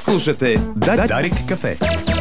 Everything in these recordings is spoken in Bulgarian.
Слушате Дарик кафе.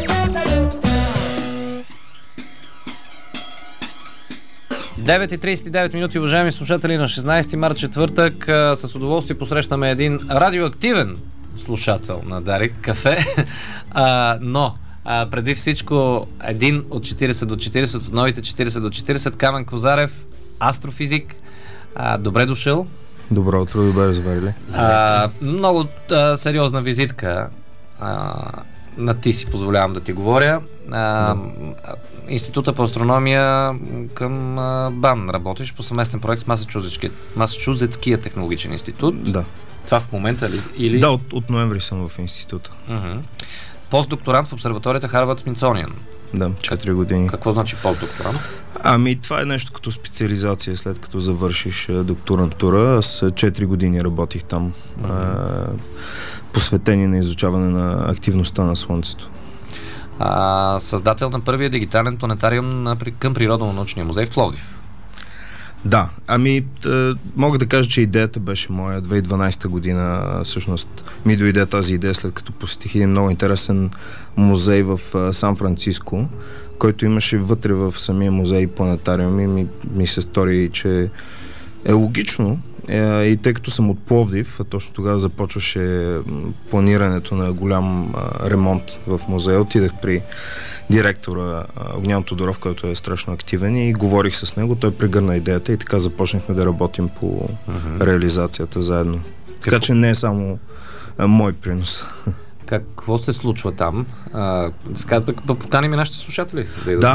Девет и 39 минути, уважаеми слушатели, на 16 март, четвъртък. С удоволствие посрещаме един радиоактивен слушател на Дарик кафе. Но преди всичко един от 40 до 40, от новите 40 до 40, Камен Козарев, астрофизик. Добре дошъл. Добро утро, добре заварили. Много сериозна визитка. На ти си позволявам да ти говоря. Института по астрономия към БАН работиш по съвместен проект с Масачузетския технологичен институт. Да. Това в момента ли? Или... Да, от ноември съм в института. Постдокторант в обсерваторията Харвард Смитсониан. Да, 4 години. Какво значи постдокторант? Това е нещо като специализация, след като завършиш докторантура. Аз 4 години работих там, посветени на изучаване на активността на Слънцето. Създател на първия дигитален планетариум към Природно-научния музей в Пловдив. Да, мога да кажа, че идеята беше моя. 2012 година всъщност ми дойде тази идея, след като посетих един много интересен музей в Сан-Франциско, който имаше вътре в самия музей планетариум и ми се стори, че е логично. И тъй като съм от Пловдив, точно тогава започваше планирането на голям ремонт в музея, отидах при директора Огнян Тодоров, който е страшно активен, и говорих с него, той прегърна идеята и така започнахме да работим по реализацията заедно. Така че не е само мой принос. Какво се случва там? Да поканим и нашите слушатели.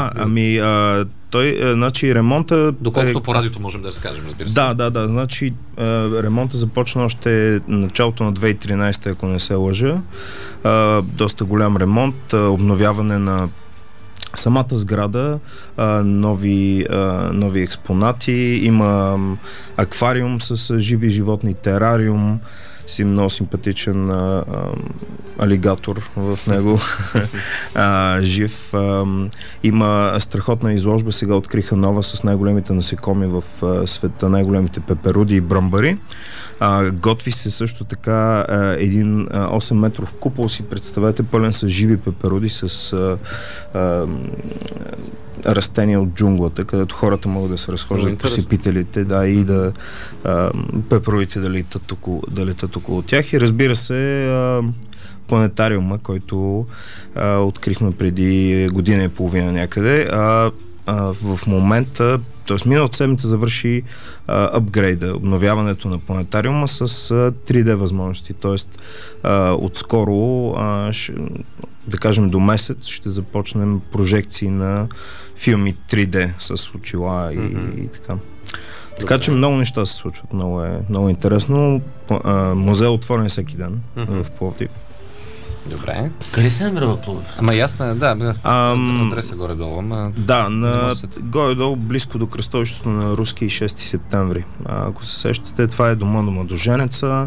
Значи ремонта... Доколкото по радиото можем да разкажем, разбира се. Да. Значи ремонта започна още началото на 2013, ако не се лъжа. Доста голям ремонт, обновяване на самата сграда, нови експонати, има аквариум с живи животни, терариум, много симпатичен алигатор в него, жив. Има страхотна изложба, сега откриха нова с най-големите насекоми в света, най-големите пеперуди и брамбари. Готви се също така един 8 метров купол, си представете, пълен с живи пеперуди, с растения от джунглата, където хората могат да се разхождат по сипителите, и да пеперудите да летат около тях. И разбира се, планетариума, който открихме преди година и половина някъде. В момента, т.е. миналата седмица завърши апгрейда, обновяването на планетариума с 3D възможности. Т.е. отскоро, да кажем до месец, ще започнем прожекции на филми 3D с очила и така. Така че много неща се случват. Много интересно. Музей отворен всеки ден в Пловдив. Добре. Къде се намира в Пловдив? Ясно е, адреса горе-долу. Горе-долу, близко до кръстовището на Руски и 6 септември. Ако се сещате, това е дома до Младоженеца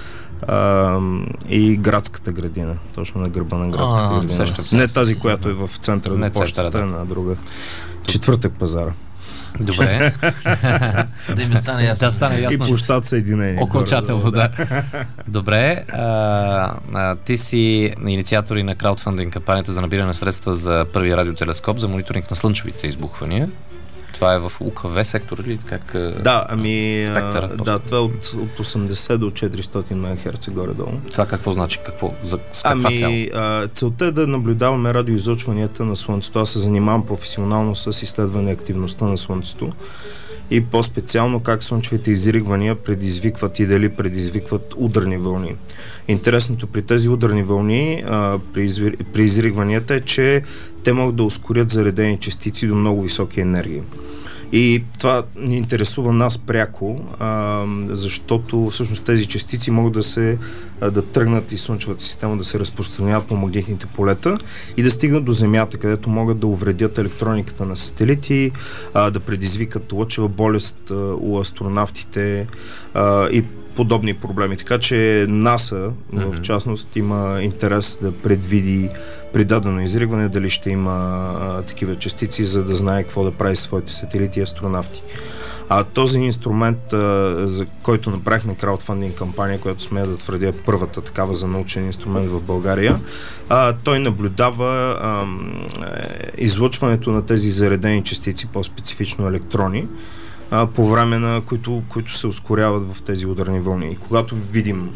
и градската градина. Точно на гърба на градската градина. Не тази, която е в центъра на площата, на друга. Четвъртък пазара. Добре. Да стане ясно. И площад съединение. Окончателно, да. Добре. Ти си инициатор и на краудфандинг кампанията за набиране на средства за първия радиотелескоп за мониторинг на слънчевите избухвания. Това е в УКВ сектор или как? Спектъра? Това е от 80 до 400 МГц горе-долу. Това какво значи? С каква цел? Целта е да наблюдаваме радиоизлъчванията на Слънцето. Аз се занимавам професионално с изследване активността на Слънцето и по-специално как слънчевите изригвания предизвикват и дали предизвикват ударни вълни. Интересното при тези ударни вълни, при изригванията е, че те могат да ускорят заредени частици до много високи енергии. И това ни интересува нас пряко, защото всъщност тези частици могат да тръгнат и слънчевата система да се разпространяват по магнитните полета и да стигнат до Земята, където могат да увредят електрониката на сателити, да предизвикат лъчева болест у астронавтите и подобни проблеми. Така че НАСА, в частност, има интерес да предвиди при дадено изригване дали ще има такива частици, за да знае какво да прави своите сателити и астронавти. Този инструмент, за който направихме краудфандинг кампания, която смея да твърдя първата такава за научен инструмент в България, той наблюдава излъчването на тези заредени частици, по-специфично електрони, по време на които се ускоряват в тези ударни вълни. И когато видим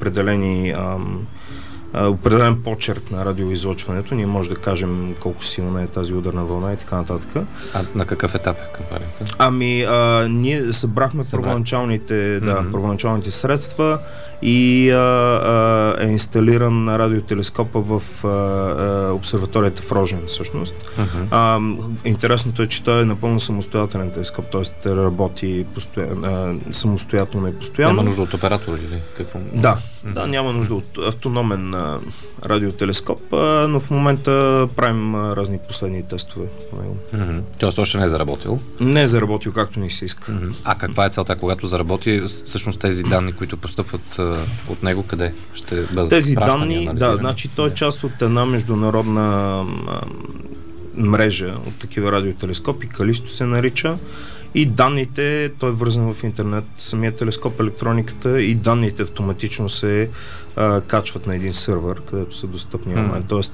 определен почерк на радиоизлъчването, ние може да кажем колко силна е тази ударна вълна и така нататък. А на какъв етап е кампанията? Ние събрахме първоначалните средства и е инсталиран радиотелескопа в обсерваторията в Рожен, всъщност. Интересното е, че той е напълно самостоятелен телескоп, т.е. работи самостоятелно и постоянно. Няма нужда от оператор или какво? Да, няма нужда от автономен радиотелескоп, но в момента правим разни последни тестове по него. Тоест още не е заработил? Не е заработил както ни се иска. А каква е целта, когато заработи? Всъщност тези данни, които постъпват от него, къде ще бъдат тези данни? Значи той е част от една международна мрежа от такива радиотелескопи, Калисто се нарича, и данните, той е вързан в интернет, самия телескоп, електрониката и данните автоматично се качват на един сървър, където са достъпни онлайн. Тоест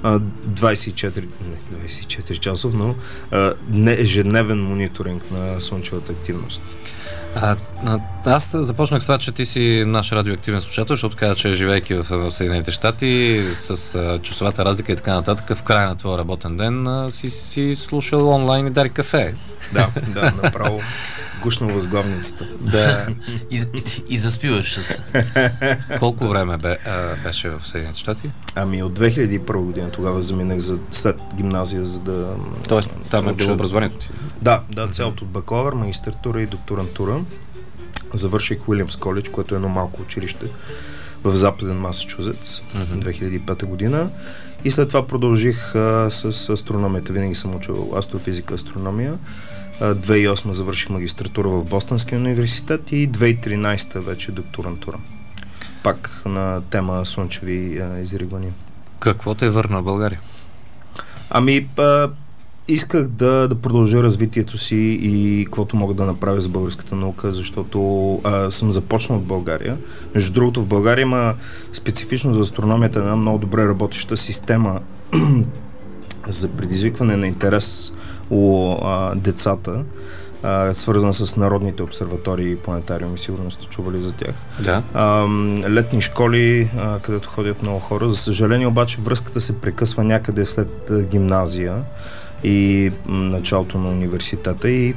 24 часов, но ежедневен мониторинг на слънчевата активност. Аз започнах с това, че ти си наш радиоактивен слушател, защото каза, че живейки в Съединените щати с часовата разлика и така нататък, в края на твоя работен ден си слушал онлайн и Дарик кафе. Да, направо гушна възглавницата. Да. И заспиваш с... Колко време беше в Съединените щати? От 2001 година тогава заминах след гимназия, за да... Тоест, там е било образованието ти? Да, цялото от бакалавър, магистратура и докторантура. Завърших Уилямс Колидж, което е едно малко училище в Западен Масачузетс, 2005 година. И след това продължих с астрономията. Винаги съм учил астрофизика, астрономия. 2008 завърших магистратура в Бостонския университет и 2013 вече докторантура. Пак на тема слънчеви изригвания. Какво те върна в България? Исках да продължа развитието си и каквото мога да направя за българската наука, защото съм започнал от България. Между другото, в България има специфично за астрономията една много добре работеща система за предизвикване на интерес у децата, свързана с народните обсерватории и планетариуми, сигурно сте чували за тях. Да. Летни школи, където ходят много хора. За съжаление обаче връзката се прекъсва някъде след гимназия и началото на университета и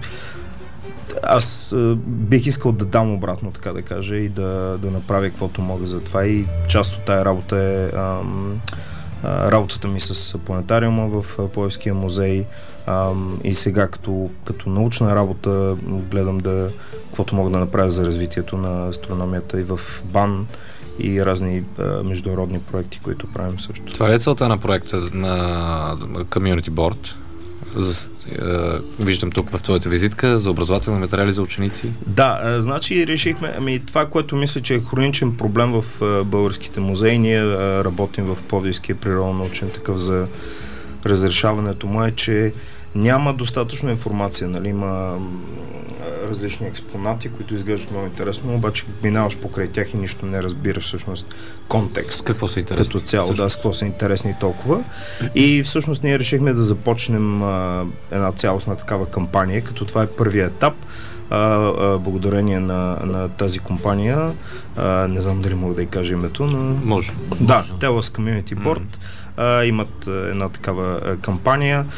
аз бих искал да дам обратно, така да кажа, и да направя каквото мога за това и част от тая работа е работата ми с планетариума в Пловдивския музей и сега като научна работа гледам каквото мога да направя за развитието на астрономията и в БАН и разни международни проекти, които правим също. Това е целта на проекта на Community Board? Виждам тук в твоята визитка за образователни материали за ученици. Да, значи решихме, това, което мисля, че е хроничен проблем в българските музеи, ние работим в Пловдивския природно-научен такъв за разрешаването му е, че няма достатъчно информация, нали, има различни експонати, които изглеждат много интересно, обаче минаваш покрай тях и нищо не разбираш всъщност контекст. Какво са интересни? Като цяло, с какво са интересни толкова. И всъщност ние решихме да започнем една цялостна такава кампания, като това е първият етап. Благодарение на тази компания, не знам дали мога да й кажа името, но... Може. Да, TELUS Community Board имат една такава кампания,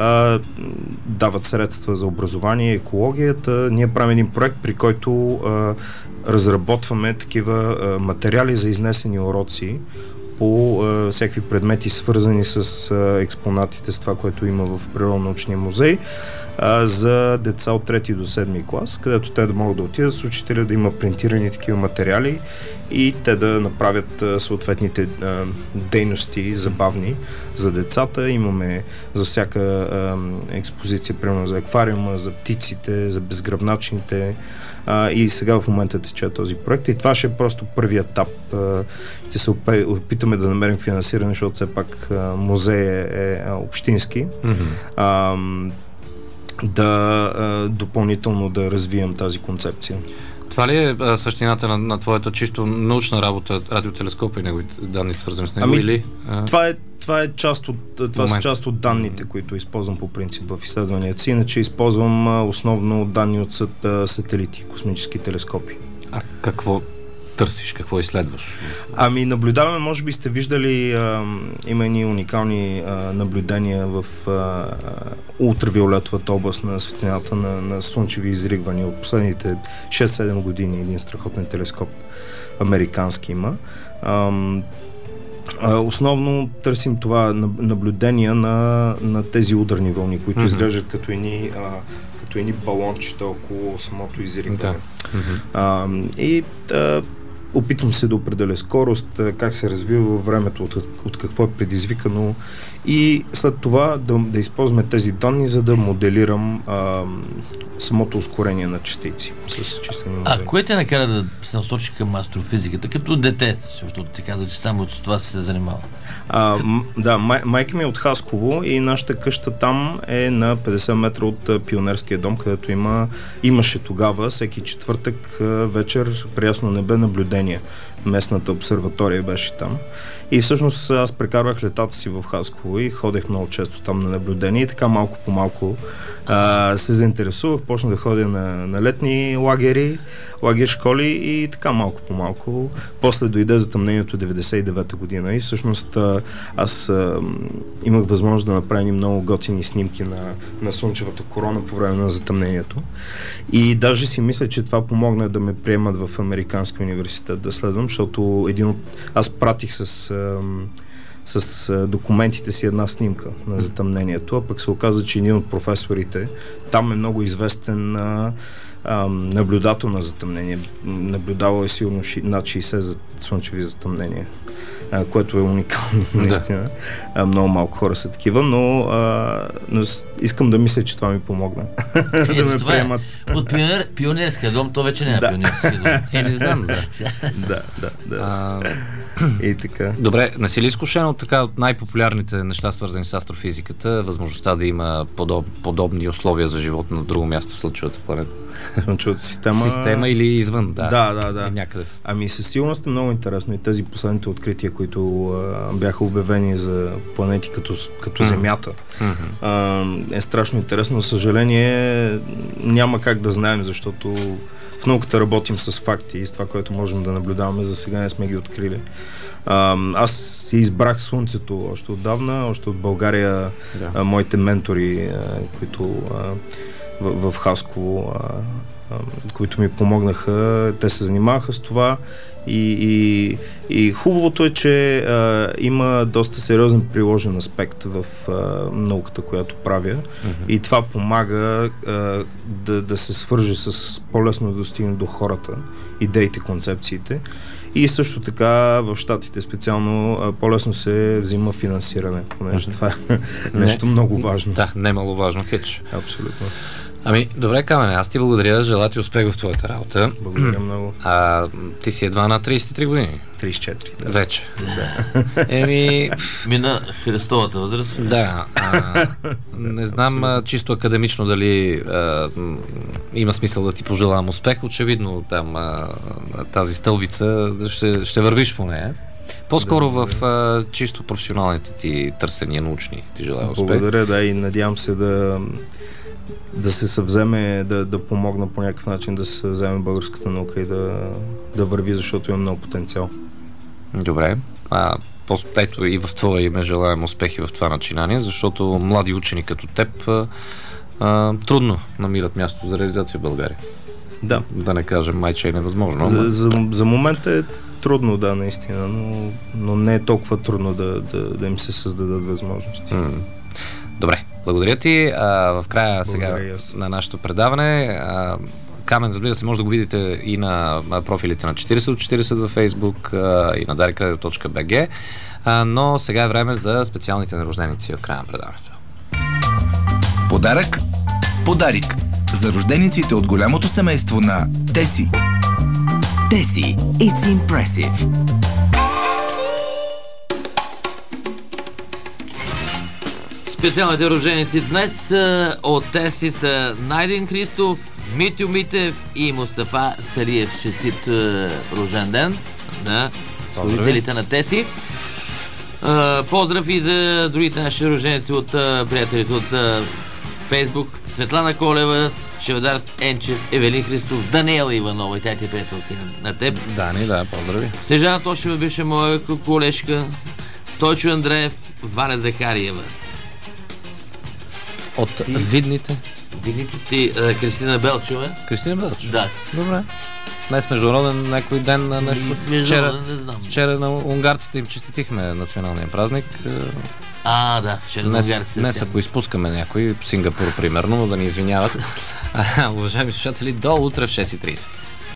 дават средства за образование и екологията. Ние правим един проект, при който разработваме такива материали за изнесени уроци по всякакви предмети, свързани с експонатите, с това, което има в Природно-научния музей, за деца от 3 до 7 клас, където те да могат да отидат с учителя, да има принтирани такива материали и те да направят съответните дейности забавни за децата. Имаме за всяка експозиция, примерно за аквариума, за птиците, за безгръбначните, и сега в момента тече този проект и това ще е просто първият етап. Ще се опитаме да намерим финансиране, защото все пак музей е общински. допълнително да развием тази концепция. Това ли е същината на твоята чисто научна работа, радиотелескопа и неговите данни, свързани с него? Или? Това са част от данните, които използвам по принцип в изследванията си, иначе използвам основно данни от сателити, космически телескопи. А какво търсиш, какво изследваш? Наблюдаваме, може би сте виждали, има едни уникални наблюдения в ултравиолетовата област на светлината на слънчеви изригвания от последните 6-7 години. Един страхотен телескоп американски има. Основно търсим това наблюдения на тези ударни вълни, които изглеждат като едни балончета около самото изригване. И опитвам се да определя скорост, как се развива във времето, от какво е предизвикано и след това да използваме тези данни, за да моделирам самото ускорение на частици с числени модели. Кое те накара да се насочи към астрофизиката като дете? Защото ти каза, че само с това се занимава. Майка ми е от Хасково и нашата къща там е на 50 метра от Пионерския дом, където имаше тогава всеки четвъртък вечер при ясно небе наблюдение. Местната обсерватория беше там. И всъщност аз прекарвах летата си в Хасково и ходех много често там на наблюдение и така малко по малко се заинтересувах, почнах да ходя на летни лагери, школи и така малко по малко. После дойде затъмнението 99-та година и всъщност аз имах възможност да направя много готини снимки на слънчевата корона по време на затъмнението. И даже си мисля, че това помогна да ме приемат в Американския университет да следвам, защото аз пратих с документите си една снимка на затъмнението, а пък се оказа, че един от професорите там е много известен наблюдател на затъмнение. Наблюдавал е сигурно над 60 слънчеви затъмнения, което е уникално, наистина. Много малко хора са такива, но искам да мисля, че това ми помогна. Да ме приемат. От Пионерския дом, то вече не е Пионерския дом. Не знам, да. И така. Добре, не си ли изкушен от най-популярните неща, свързани с астрофизиката, възможността да има подобни условия за живот на друго място в Слънчевата планета? Слънчевата система или извън, да. Някъде. Със сигурност е много интересно и тези последните открития, които бяха обявени за планети като Земята. Е страшно интересно. За съжаление няма как да знаем, защото в науката работим с факти и с това, което можем да наблюдаваме. За сега не сме ги открили. Аз си избрах Слънцето още отдавна, още от България. Моите ментори, които в Хасково, които ми помогнаха, те се занимаваха с това и хубавото е, че има доста сериозен приложен аспект в науката, която правя и това помага да се свърже с по-лесно да достигне до хората, идеите, концепциите. И също така в Щатите специално по-лесно се взима финансиране, понеже това е нещо много важно. Да, немаловажно, хич. Абсолютно. Добре, Камене, аз ти благодаря, желая ти успех в твоята работа. Благодаря много. Ти си едва на 33 години. 34, да. Вече. Да. Мина Христовата възраст. Да. Не знам чисто академично дали има смисъл да ти пожелавам успех. Очевидно там тази стълбица ще вървиш по нея. По-скоро в чисто професионалните ти търсения научни ти желая успех. Благодаря, и надявам се да се съвземе, да помогна по някакъв начин да се съвземе българската наука и да върви, защото има много потенциал. Добре. Ето и в твоя име желаем успехи в това начинание, защото млади учени като теб трудно намират място за реализация в България. Да. Да не кажем майче е невъзможно. За момента е трудно, да, наистина, но не е толкова трудно да им се създадат възможности. Добре, благодаря ти. В края сега на нашето предаване Камен, разбира се, може да го видите и на профилите на 40 от 40 във Facebook и на darikradio.bg, но сега е време за специалните нерожденици в края на предаването. Подарик за рождениците от голямото семейство на Теси. Теси, it's impressive. Специалните роженици днес от Теси са Найден Христов, Митю Митев и Мустафа Салиев. Честит рожден ден на служителите на Теси. Поздрав и за другите наши роженици от приятелите от Фейсбук. Светлана Колева, Чевдар Енчев, Евелин Христов, Даниела Иванова и тя ти приятелка на теб. Дани, да, поздрави. Снежана Тошева беше моя колежка. Стойчо Андреев, Валя Захариева. От видните. Видите ти Кристина Белчева. Кристина Белчева? Да. Добре. Днес международен някой ден на нещо. Международен, не знам. Вчера на унгарците им честитихме националния празник. Да, вчера на унгарците. Днес ако изпускаме някой, Сингапур примерно, да ни извиняват. Уважаеми слушатели, до утре в 6:30.